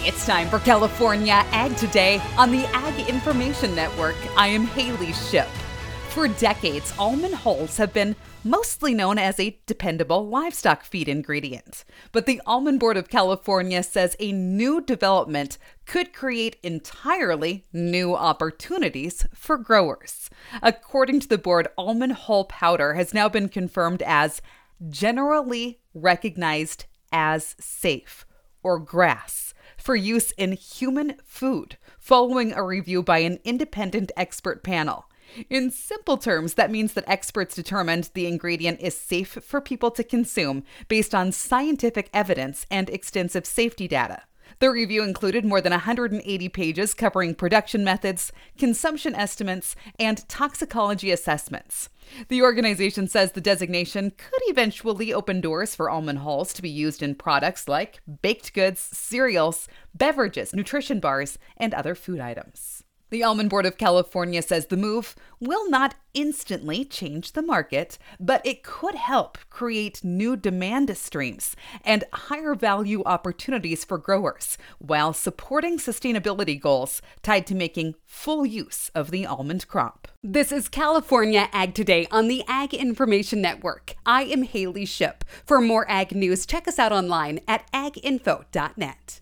It's time for California Ag Today on the Ag Information Network. I am Haley Ship. For decades, almond hulls have been mostly known as a dependable livestock feed ingredient. But the Almond Board of California says a new development could create entirely new opportunities for growers. According to the board, almond hull powder has now been confirmed as generally recognized as safe, or GRAS, for use in human food, following a review by an independent expert panel. In simple terms, that means that experts determined the ingredient is safe for people to consume based on scientific evidence and extensive safety data. The review included more than 180 pages covering production methods, consumption estimates, and toxicology assessments. The organization says the designation could eventually open doors for almond hulls to be used in products like baked goods, cereals, beverages, nutrition bars, and other food items. The Almond Board of California says the move will not instantly change the market, but it could help create new demand streams and higher value opportunities for growers while supporting sustainability goals tied to making full use of the almond crop. This is California Ag Today on the Ag Information Network. I am Haley Ship. For more ag news, check us out online at aginfo.net.